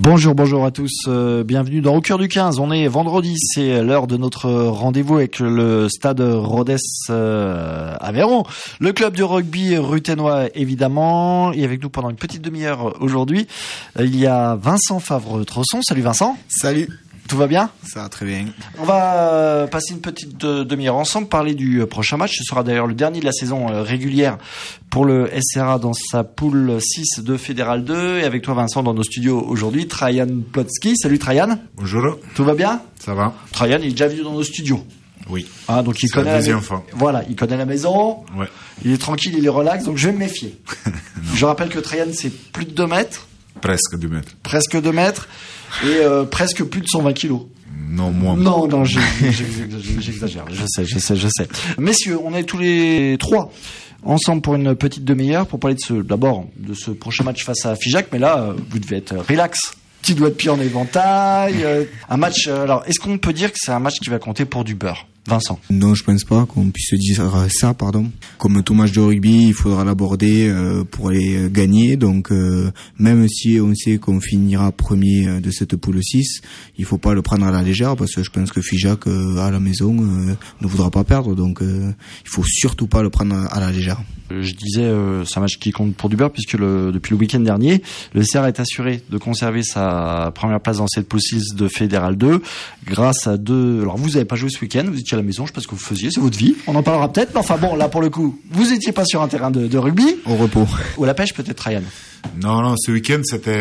Bonjour à tous, bienvenue dans Au cœur du 15. On est vendredi, c'est l'heure de notre rendez-vous avec le stade Rodez Aveyron, le club de rugby ruthénois évidemment, et avec nous pendant une petite demi-heure aujourd'hui, il y a Vincent Favre-Tresson. Salut Vincent. Salut. Tout va bien ? Ça va très bien. On va passer une petite demi-heure ensemble, parler du prochain match. Ce sera d'ailleurs le dernier de la saison régulière pour le SRA dans sa poule 6 de Fédéral 2. Et avec toi Vincent dans nos studios aujourd'hui, Trajan Plotsky. Salut Trajan. Bonjour. Tout va bien ? Ça va. Trajan, il est déjà venu dans nos studios. Oui. Ah, donc il connaît la deuxième fois. Voilà, il connaît la maison. Ouais. Il est tranquille, il est relax, donc je vais me méfier. Je rappelle que Trajan, c'est plus de 2 mètres. Presque 2 mètres. Presque 2 mètres. Et presque plus de 120 kilos. Non, moins. Non, j'exagère. Je sais. Messieurs, on est tous les trois ensemble pour une petite demi-heure pour parler d'abord de ce prochain match face à Figeac. Mais là, vous devez être relax. Petit doigt de pied en éventail. Un match. Alors, est-ce qu'on peut dire que c'est un match qui va compter pour du beurre ? Vincent. Non, je pense pas qu'on puisse dire ça, pardon. Comme tout match de rugby, il faudra l'aborder pour aller gagner. Donc, même si on sait qu'on finira premier de cette poule 6, il faut pas le prendre à la légère parce que je pense que Figeac à la maison ne voudra pas perdre. Donc, il faut surtout pas le prendre à la légère. Je disais, c'est un match qui compte pour du beurre puisque depuis le week-end dernier, le SRA est assuré de conserver sa première place dans cette poule 6 de Fédéral 2 grâce à deux. Alors, vous avez pas joué ce week-end, vous étiez à la maison, je sais pas ce que vous faisiez, c'est votre vie. On en parlera peut-être, mais enfin bon, là pour le coup, vous étiez pas sur un terrain de rugby. Au repos. Ou à la pêche peut-être, Ryan. Non, ce week-end,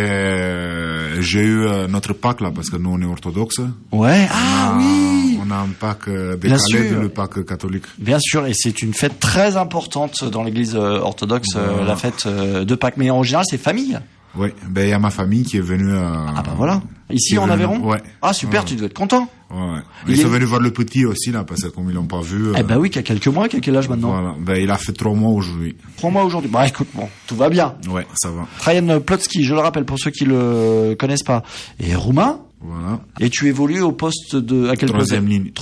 j'ai eu notre Pâques là, parce que nous on est orthodoxe. Ouais, oui. On a un Pâques décalé de le Pâques catholique. Bien sûr, et c'est une fête très importante dans l'église orthodoxe, la fête de Pâques. Mais en général, c'est famille. Oui, il y a ma famille qui est venue voilà. Ici en Aveyron. Ouais. Ah super, tu dois être content. Ouais. Ils sont venus voir le petit aussi là, parce que comme ils l'ont pas vu. Oui, qui a quelques mois, qui a quel âge maintenant ? Voilà. Il a fait 3 mois aujourd'hui. 3 mois aujourd'hui. Bah écoute, bon, tout va bien. Ouais, ça va. Trajan Plotsky, je le rappelle pour ceux qui le connaissent pas, est roumain. Voilà. Et tu évolues au poste à quel poste ? Troisième ligne.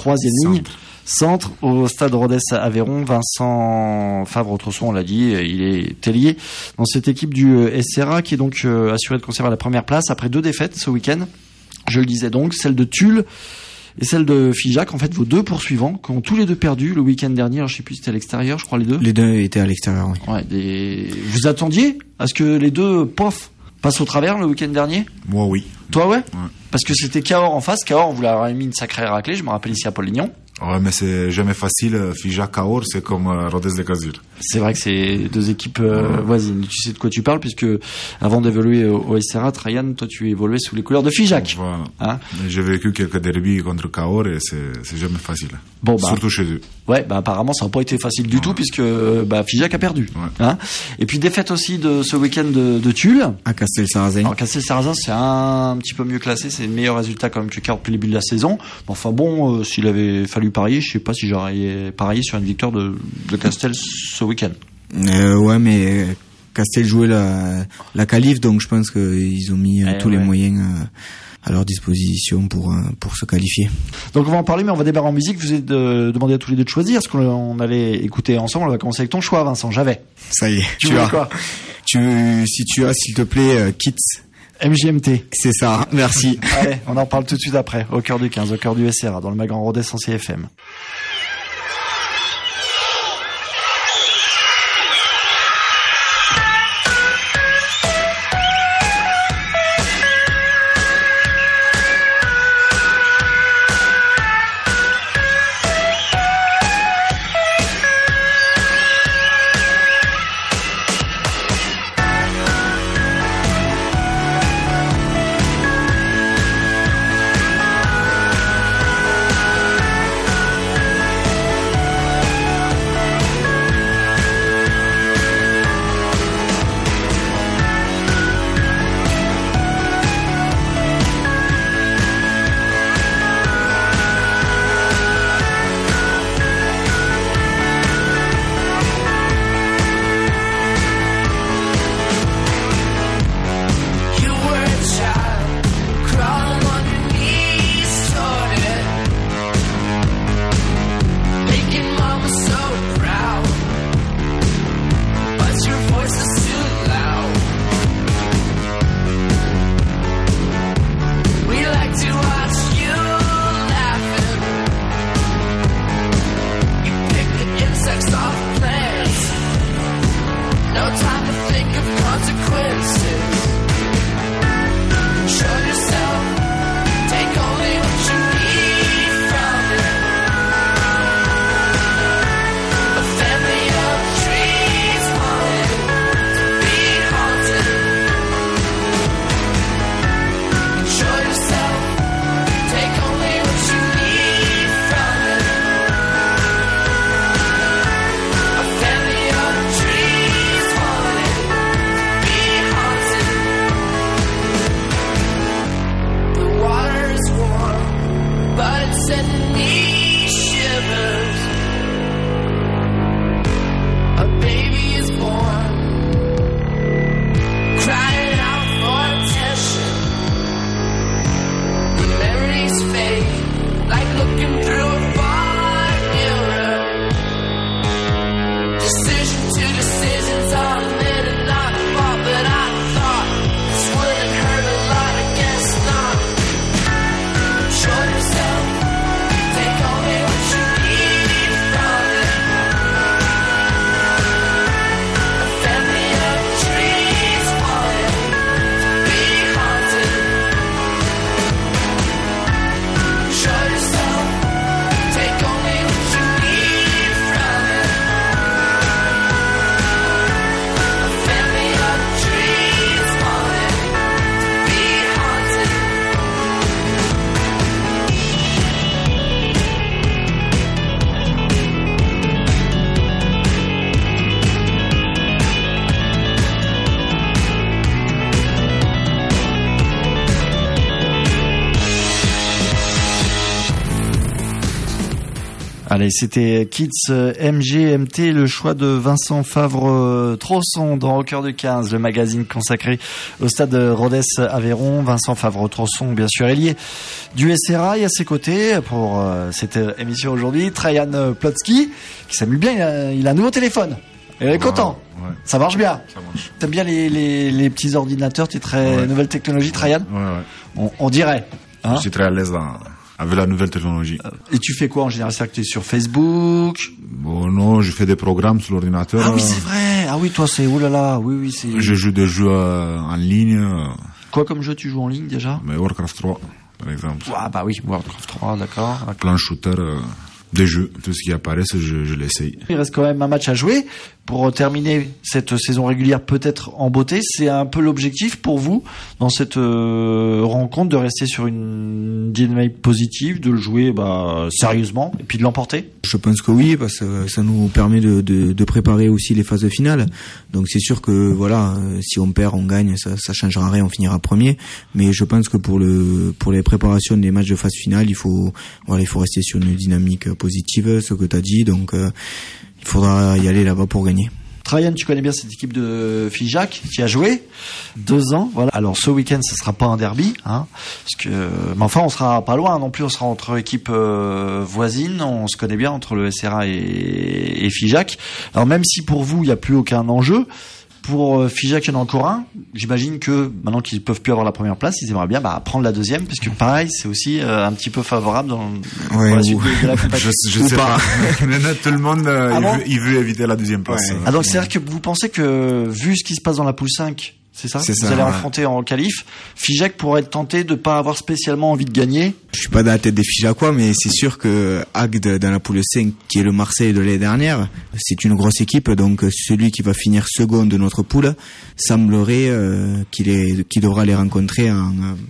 Centre au stade Rodez Aveyron. Vincent Favre-Tresson, on l'a dit, il est ailier dans cette équipe du SRA qui est donc assuré de conserver la première place après 2 défaites ce week-end. Je le disais donc, celle de Tulle et celle de Figeac. En fait, vos 2 poursuivants qui ont tous les 2 perdu le week-end dernier. Alors, je sais plus si c'était à l'extérieur, je crois les 2. Les 2 étaient à l'extérieur, oui. Ouais, vous attendiez à ce que les 2 passent au travers le week-end dernier ? Moi, oui. Toi, ouais. Parce que c'était Cahors en face. Cahors, vous l'avez mis une sacrée raclée. Je me rappelle ici à Paul-Lignon. Ouais, mais c'est jamais facile. Figeac, Cahors, c'est comme Rodez de Cazur. C'est vrai que c'est 2 équipes voisines. Tu sais de quoi tu parles, puisque avant d'évoluer au SRA, Trajan, toi tu évoluais sous les couleurs de Figeac. Voilà. Hein ? J'ai vécu quelques derbies contre Cahors et c'est jamais facile. Bon, surtout chez eux. Ouais, apparemment ça n'a pas été facile du tout, puisque Figeac a perdu. Ouais. Hein ? Et puis défaite aussi de ce week-end de Tulle. À Castel-Sarrazin. Alors Castel-Sarrazin, c'est un petit peu mieux classé, c'est le meilleur résultat quand même que Cahors depuis le début de la saison. Enfin bon, s'il avait fallu parier, je sais pas si j'aurais parié sur une victoire de Castel ce week-end. Ouais, mais Castel jouait la qualif, donc je pense qu'ils ont mis tous les moyens à leur disposition pour se qualifier. Donc on va en parler, mais on va démarrer en musique. Je vous ai demandé à tous les 2 de choisir ce qu'on allait écouter ensemble. On va commencer avec ton choix, Vincent. Ça y est, tu as quoi ? Si tu as, s'il te plaît, Kits. MGMT. C'est ça, merci. Allez, on en parle tout de suite après, au cœur du 15, au cœur du SRA, dans le Maghrand Rodez en CFM. Allez, c'était Kids MGMT, le choix de Vincent Favre-Trosson dans Au cœur du 15, le magazine consacré au stade Rodez Aveyron. Vincent Favre-Trosson, bien sûr, ailier du SRA, et à ses côtés, pour cette émission aujourd'hui, Trajan Plotsky, qui s'amuse bien, il a un nouveau téléphone. Il est content. Ouais. Ça marche bien. Ça marche. T'aimes bien les petits ordinateurs, t'es très nouvelle technologie, Trajan? Ouais. On dirait. Hein, je suis très à l'aise avec la nouvelle technologie. Et tu fais quoi en général? C'est que tu es sur Facebook? Bon, non, je fais des programmes sur l'ordinateur. Ah oui, c'est vrai. Ah oui, toi, c'est oulala. Oui, c'est. Je joue des jeux en ligne. Quoi comme jeu tu joues en ligne déjà? Mais Warcraft 3, par exemple. Ah bah oui, Warcraft 3, d'accord. Plein de shooters, des jeux, tout ce qui apparaît, je l'essaye. Il reste quand même un match à jouer pour terminer cette saison régulière peut-être en beauté. C'est un peu l'objectif pour vous dans cette rencontre, de rester sur une dynamique positive, de le jouer sérieusement et puis de l'emporter? Je pense que oui, parce que ça nous permet de préparer aussi les phases finales. Donc c'est sûr que voilà, si on perd, on gagne, ça changera rien, on finira premier. Mais je pense que pour les préparations des matchs de phase finale, il faut rester sur une dynamique positive, ce que tu as dit. Donc il faudra y aller là-bas pour gagner. Trajan, tu connais bien cette équipe de Figeac qui a joué 2 ans. Voilà. Alors ce week-end, ce sera pas un derby, hein, parce que, mais enfin, on sera pas loin non plus. On sera entre équipes voisines. On se connaît bien entre le SRA et Figeac. Alors même si pour vous, il n'y a plus aucun enjeu, pour Figeac, il y en a encore un. J'imagine que maintenant qu'ils peuvent plus avoir la première place, ils aimeraient bien prendre la deuxième, parce que pareil, c'est aussi un petit peu favorable pour la suite de la compétition. Je sais pas. Tout le monde il veut éviter la deuxième place. Ouais. Ah donc c'est-à-dire que vous pensez que vu ce qui se passe dans la poule 5, c'est ça, vous allez affronter en qualif, Figeac pourrait être tenté de pas avoir spécialement envie de gagner? Je suis pas dans la tête des Figeacois, mais c'est sûr que Agde dans la poule 5, qui est le Marseille de l'année dernière, c'est une grosse équipe, donc celui qui va finir second de notre poule semblerait qu'il devra les rencontrer en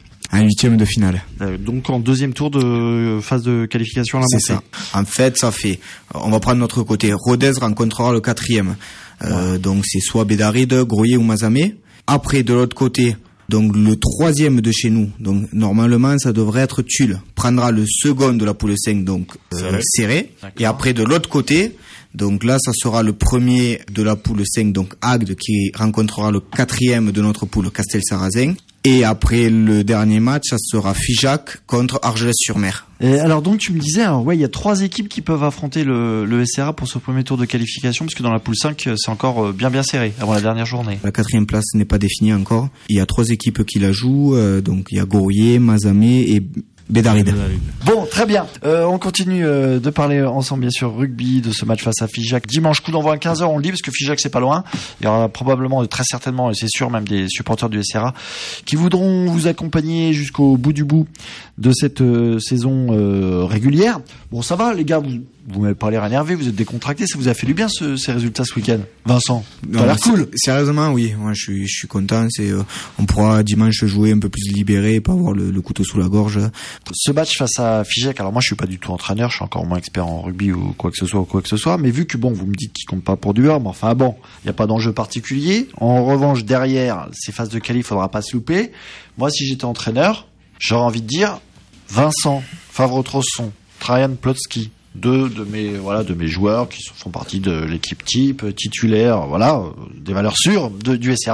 8e de finale. Donc en 2e tour de phase de qualification à la montée. C'est ça. En fait, on va prendre notre côté. Rodez rencontrera le 4e. Donc c'est soit Bédaride, Groyer ou Mazamet. Après, de l'autre côté, donc le 3e de chez nous, donc normalement ça devrait être Tulle, prendra le second de la poule 5, donc serré. Et après, de l'autre côté, donc là ça sera le premier de la poule 5, donc Agde, qui rencontrera le 4e de notre poule, Castel-Sarrazin. Et après le dernier match, ça sera Figeac contre Argelès-sur-Mer. Et alors donc tu me disais, il y a 3 équipes qui peuvent affronter le SRA pour ce premier tour de qualification, parce que dans la poule 5, c'est encore bien serré avant la dernière journée. La 4e place n'est pas définie encore. Il y a 3 équipes qui la jouent, donc il y a Gourier, Mazamet et Bédaride. Bon, très bien. On continue de parler ensemble, bien sûr, rugby, de ce match face à Figeac. Dimanche, coup d'envoi à 15h, on le dit, parce que Figeac, c'est pas loin. Il y aura probablement, très certainement, et c'est sûr, même des supporters du SRA qui voudront vous accompagner jusqu'au bout du bout de cette saison régulière. Bon, ça va, les gars, vous m'avez pas l'air énervé, vous êtes décontracté, ça vous a fait du bien ces résultats ce week-end, Vincent? Ça a l'air cool. Sérieusement, oui, moi je suis content. On pourra dimanche jouer un peu plus libéré et pas avoir le couteau sous la gorge. Ce match face à Figeac, alors moi je suis pas du tout entraîneur, je suis encore moins expert en rugby ou quoi que ce soit, mais vu que vous me dites qu'il compte pas pour du beurre, mais enfin bon, il y a pas d'enjeu particulier. En revanche, derrière ces phases de qualif, faudra pas se louper. Moi, si j'étais entraîneur, j'aurais envie de dire Vincent Favre-Trosson, Trajan Plotsky, 2 de mes joueurs qui font partie de l'équipe type, titulaire, des valeurs sûres du SRA.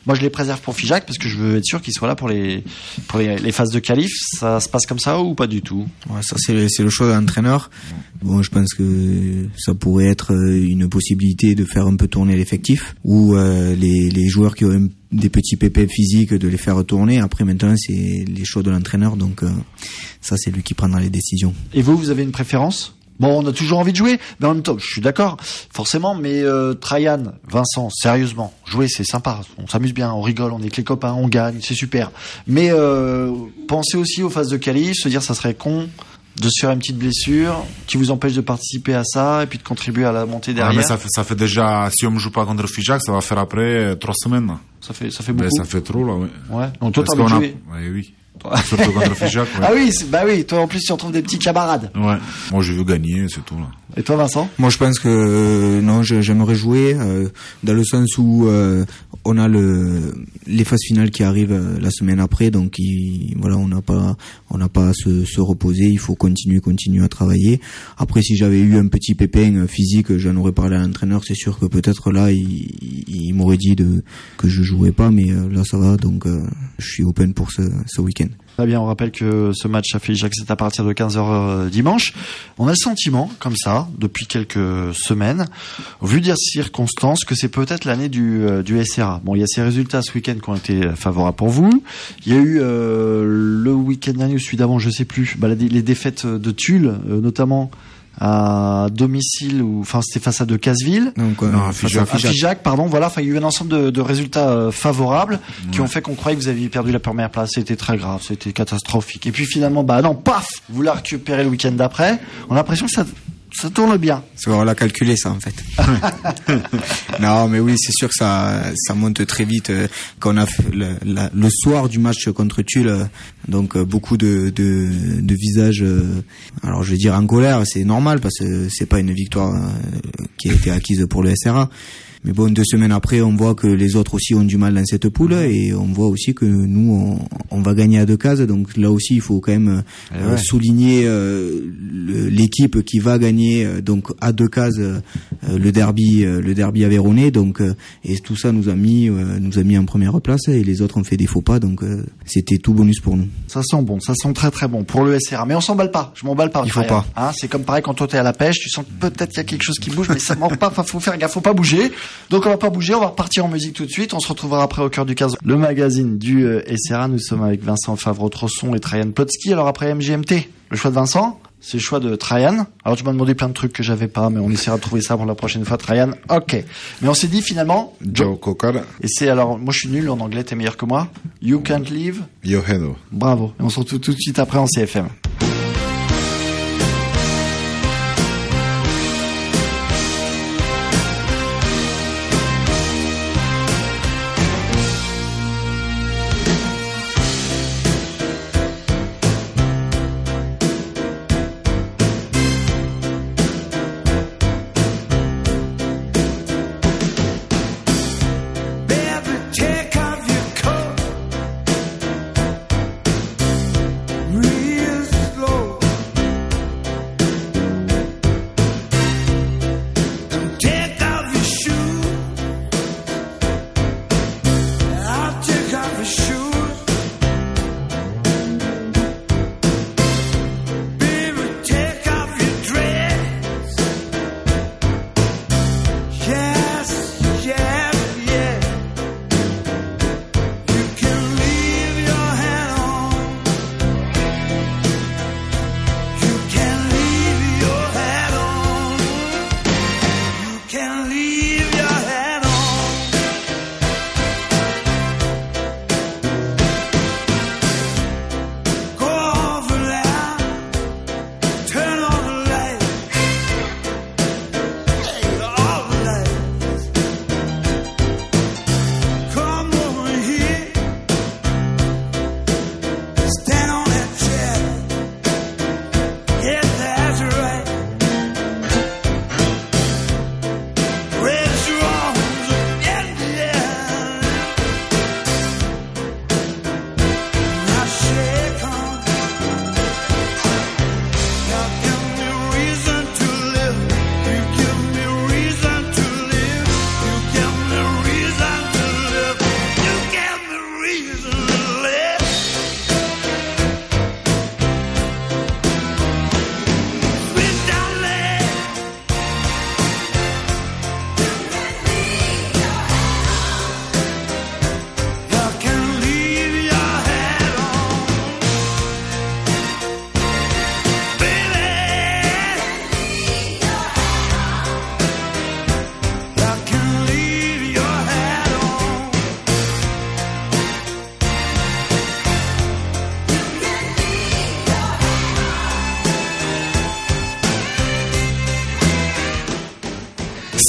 Moi, je les préserve pour Figeac parce que je veux être sûr qu'ils soient là pour les phases de qualif. Ça se passe comme ça ou pas du tout? Ouais, ça c'est le choix de l'entraîneur. Bon, je pense que ça pourrait être une possibilité de faire un peu tourner l'effectif ou les joueurs qui ont des petits pépés physiques de les faire tourner. Après, maintenant, c'est les choix de l'entraîneur, donc ça c'est lui qui prendra les décisions. Et vous avez une préférence? Bon, on a toujours envie de jouer, mais en même temps, je suis d'accord, forcément, mais Trajan, Vincent, sérieusement, jouer c'est sympa, on s'amuse bien, on rigole, on est que les copains, on gagne, c'est super. Mais pensez aussi aux phases de qualif, se dire ça serait con de se faire une petite blessure qui vous empêche de participer à ça et puis de contribuer à la montée derrière. Mais ça fait déjà, si on ne joue pas contre Figeac, ça va faire après 3 semaines. Ça fait beaucoup. Mais ça fait trop là, oui. Ouais. Donc toi, t'as envie de jouer. Oui. Surtout contre Figeac. Ouais. Ah oui, toi en plus tu retrouves des petits camarades. Ouais. Moi je veux gagner, c'est tout là. Et toi Vincent? Moi je pense que non, j'aimerais jouer dans le sens où on a les phases finales qui arrivent la semaine après, donc voilà, on n'a pas à se reposer, il faut continuer à travailler. Après, si j'avais eu un petit pépin physique, j'en aurais parlé à l'entraîneur, c'est sûr que peut-être là il m'aurait dit que je jouerais pas, mais là ça va, donc je suis open pour ce week-end. Très bien, on rappelle que ce match à Figeac, c'est à partir de 15h dimanche. On a le sentiment, comme ça, depuis quelques semaines, au vu des circonstances, que c'est peut-être l'année du SRA. Bon, il y a ces résultats ce week-end qui ont été favorables pour vous. Il y a eu le week-end dernier ou celui d'avant, je sais plus, les défaites de Tulle, notamment à domicile, c'était face à Decazeville. Donc, à Figeac, pardon, voilà. Enfin, il y a eu un ensemble de résultats favorables qui ont fait qu'on croyait que vous aviez perdu la première place. C'était très grave, c'était catastrophique. Et puis finalement, non, paf, vous la récupérez le week-end d'après. On a l'impression que ça tourne bien. On l'a calculé ça en fait. Non mais oui, c'est sûr que ça monte très vite quand on a le soir du match contre Tulle, donc beaucoup de visages, alors je vais dire en colère, c'est normal parce que c'est pas une victoire qui a été acquise pour le SRA. Mais bon, 2 semaines après, on voit que les autres aussi ont du mal dans cette poule et on voit aussi que nous, on va gagner à 2 cases. Donc là aussi, il faut quand même souligner l'équipe qui va gagner donc à 2 cases le derby aveyronnais. Donc et tout ça nous a mis en première place et les autres ont fait des faux pas. Donc c'était tout bonus pour nous. Ça sent bon, ça sent très très bon pour le SRA. Mais on s'emballe pas. Je m'emballe pas. Il faut pas. Hein, c'est comme pareil quand toi t'es à la pêche, tu sens que peut-être il y a quelque chose qui bouge, mais ça manque pas. Enfin, faut faire gaffe, faut pas bouger. Donc on va pas bouger, on va repartir en musique tout de suite. On se retrouvera après au cœur du 15. Le magazine du SRA. Nous sommes avec Vincent Favreau-Trosson et Trajan Plotsky. Alors après MGMT, le choix de Vincent, c'est le choix de Trajan. Alors tu m'as demandé plein de trucs que j'avais pas, mais on essaiera de trouver ça pour la prochaine fois. Trajan, ok. Mais on s'est dit finalement Joe Cocker. Et c'est alors, moi je suis nul en anglais, t'es meilleur que moi. You can't leave Your head. Bravo. Et on se retrouve tout de suite après en CFM. Real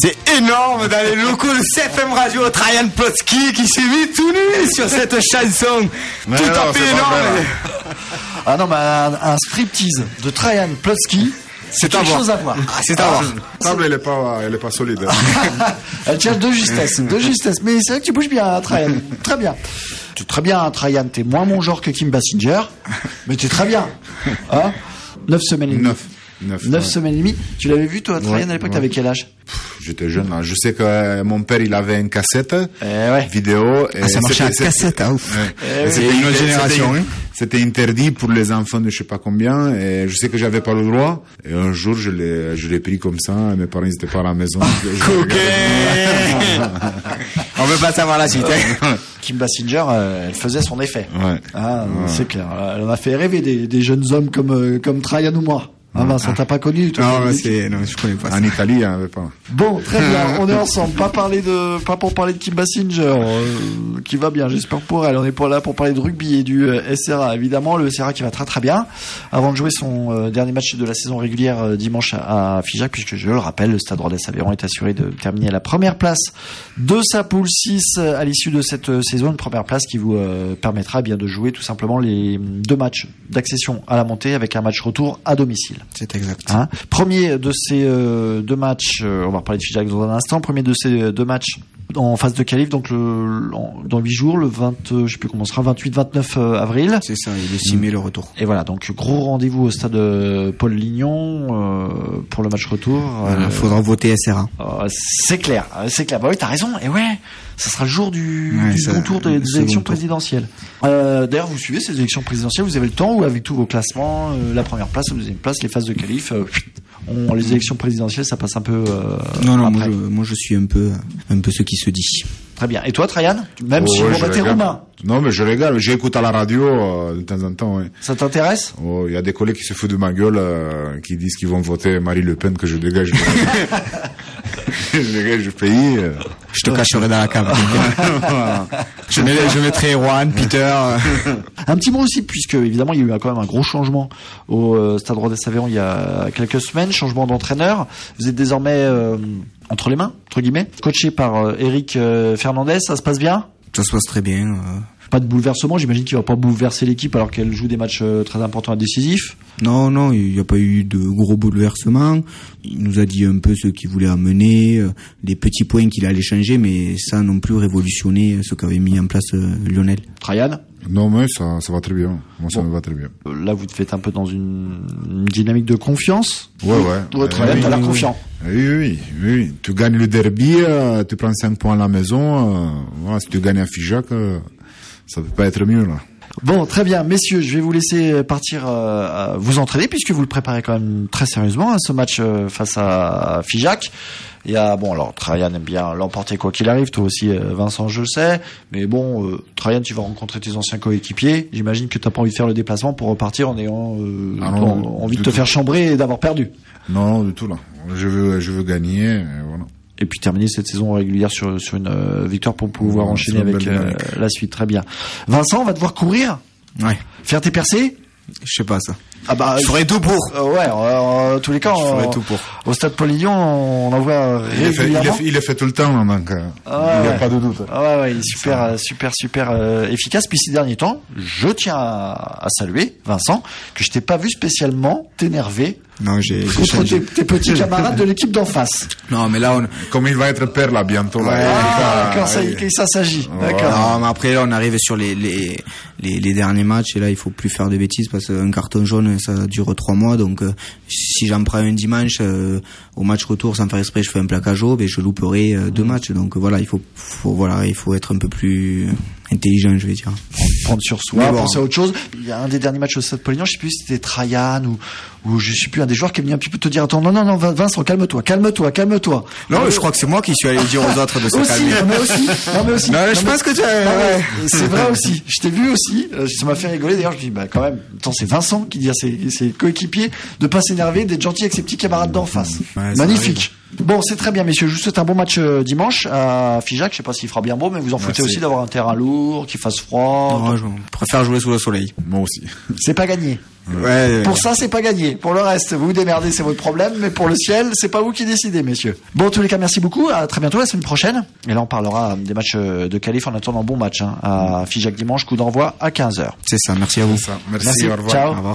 C'est énorme dans les locaux de CFM Radio, Trajan Plotsky qui s'est mis tout nu sur cette chanson. Mais tout non, à fait c'est pas énorme. vrai. Ah non, mais un striptease de Trajan Plotsky, c'est quelque chose à voir. Ah, c'est à voir. La table, elle est pas solide. Elle tient de justesse. Mais c'est vrai que tu bouges bien, Trajan. Très bien. Tu es très bien, Trajan. T'es moins mon genre que Kim Basinger, mais t'es très bien. Hein 9 semaines et demie. 9 semaines et demie. Tu l'avais vu, toi, Trajan, à l'époque, t'avais quel âge? J'étais jeune, là. Je sais que mon père, il avait une cassette vidéo. Ah, ça marchait à cassette, hein, ouf. C'était une autre génération, hein. C'était interdit pour les enfants de je sais pas combien, et je sais que j'avais pas le droit. Et un jour, je l'ai pris comme ça, et mes parents, ils étaient pas à la maison. On veut pas savoir la suite, hein. Kim Basinger, elle faisait son effet. Ouais. Ah, c'est clair. Elle en a fait rêver des jeunes hommes comme Trajan ou moi. Ah Vincent, t'as pas connu toi? Non, je connais pas ça. En Italie, il n'y en avait pas. Bon, très bien, on est ensemble. Pas pour parler de Kim Basinger, qui va bien, j'espère pour elle. On est pas là pour parler de rugby et du SRA. Évidemment, le SRA qui va très très bien. Avant de jouer son dernier match de la saison régulière dimanche à Figeac, puisque je le rappelle, le Stade Rodez Aveyron est assuré de terminer à la première place de sa poule 6 à l'issue de cette saison. Une première place qui vous permettra bien de jouer tout simplement les 2 matchs d'accession à la montée avec un match retour à domicile. C'est exact. Hein, premier de ces 2 matchs, on va reparler de Figeac dans un instant. Premier de ces 2 matchs en phase de qualif, donc dans 8 jours, le 20, je sais plus comment ce sera, 28-29 avril. C'est ça, il est 6 mai le retour. Et voilà, donc gros rendez-vous au stade Paul Lignon pour le match retour. Faudra voter SRA. C'est clair. Bah oui, t'as raison. Et ouais, ça sera le jour du second tour des élections présidentielles. D'ailleurs, vous suivez ces élections présidentielles, vous avez le temps, ou avec tous vos classements, la première place, la deuxième place, les phases de qualif, les élections présidentielles, ça passe un peu. Non, moi je suis un peu ce qui se dit. Très bien. Et toi, Trajan, même si vous battez roumain? Non, mais je regarde, j'écoute à la radio de temps en temps. Ouais. Ça t'intéresse? Oh, il y a des collègues qui se foutent de ma gueule, qui disent qu'ils vont voter Marie Le Pen, que je dégage. Je dégage du pays. Je te cacherai dans la cave. Je mettrai Juan, Peter. Un petit mot aussi, puisque évidemment il y a eu quand même un gros changement au Stade Rodez Aveyron il y a quelques semaines, changement d'entraîneur. Vous êtes désormais entre les mains, entre guillemets, coaché par Eric Fernandez. Ça se passe bien? Ça se passe très bien. Pas de bouleversement, j'imagine qu'il va pas bouleverser l'équipe alors qu'elle joue des matchs très importants et décisifs. Non, il n'y a pas eu de gros bouleversements. Il nous a dit un peu ce qu'il voulait amener, les petits points qu'il allait changer, mais ça non plus révolutionné ce qu'avait mis en place Lionel. Trajan? Non, mais ça va très bien. Moi, ça me va très bien. Là, vous faites un peu dans une dynamique de confiance. Ouais. Trajan, t'as l'air confiant. Oui. Tu gagnes le derby, tu prends 5 points à la maison. Voilà, si tu gagnes à Figeac, ça peut pas être mieux, là. Bon, très bien, messieurs, je vais vous laisser partir vous entraîner puisque vous le préparez quand même très sérieusement, ce match face à Figeac. Il y a alors Trajan aime bien l'emporter quoi qu'il arrive, toi aussi Vincent, je le sais, mais bon, Trajan, tu vas rencontrer tes anciens coéquipiers. J'imagine que t'as pas envie de faire le déplacement pour repartir en ayant envie de te faire chambrer et d'avoir perdu. Non, du tout là. Je veux gagner, et voilà. Et puis terminer cette saison régulière sur une victoire pour pouvoir enchaîner avec la suite. Très bien. Vincent, on va devoir courir. Ouais. Faire tes percées. Je sais pas ça. Ah bah, je ferai tout pour. En tous les cas, je ferai tout pour. Au stade Paul Lignon, on en voit régulièrement. Il est fait tout le temps, donc il n'y a pas de doute. Il est super efficace. Puis ces derniers temps, je tiens à saluer Vincent, que je t'ai pas vu spécialement t'énerver. Non, j'ai contre tes petits camarades de l'équipe d'en face. Non, mais là, comme il va être père là bientôt. D'accord, ça s'agit. D'accord. Non, mais après là, on arrive sur les derniers matchs et là, il faut plus faire de bêtises parce qu'un carton jaune, ça dure 3 mois. Donc, si j'en prends un dimanche au match retour sans faire exprès, je fais un plaquage haut, je louperai 2 matchs. Donc voilà, il faut être un peu plus intelligent, je vais dire. Prendre sur soi, penser à autre chose. Il y a un des derniers matchs au Stade Paul Lignon, je sais plus si c'était Trajan ou je sais plus, un des joueurs qui est venu un petit peu te dire attends, non, Vincent, calme-toi. Non, je crois que c'est moi qui suis allé dire aux autres de se calmer. Mais aussi. Non, je pense que c'est vrai aussi. Je t'ai vu aussi. Ça m'a fait rigoler. D'ailleurs, je dis, quand même, attends, c'est Vincent qui dit à ses coéquipiers de pas s'énerver, d'être gentil avec ses petits camarades d'en face. Ouais, magnifique. Bon, c'est très bien, messieurs. Je vous souhaite un bon match dimanche à Figeac. Je sais pas s'il fera bien beau, mais vous en foutez aussi d'avoir un terrain lourd, qu'il fasse froid. Non, je préfère jouer sous le soleil. Moi aussi. C'est pas gagné. Ouais. Pour ça, c'est pas gagné. Pour le reste, vous vous démerdez, c'est votre problème. Mais pour le ciel, c'est pas vous qui décidez, messieurs. Bon, en tous les cas, merci beaucoup. À très bientôt la semaine prochaine. Et là, on parlera des matchs de qualif en attendant bon match à Figeac dimanche. Coup d'envoi à 15h. C'est ça. Merci à vous. Merci. Au revoir. Ciao. Au revoir.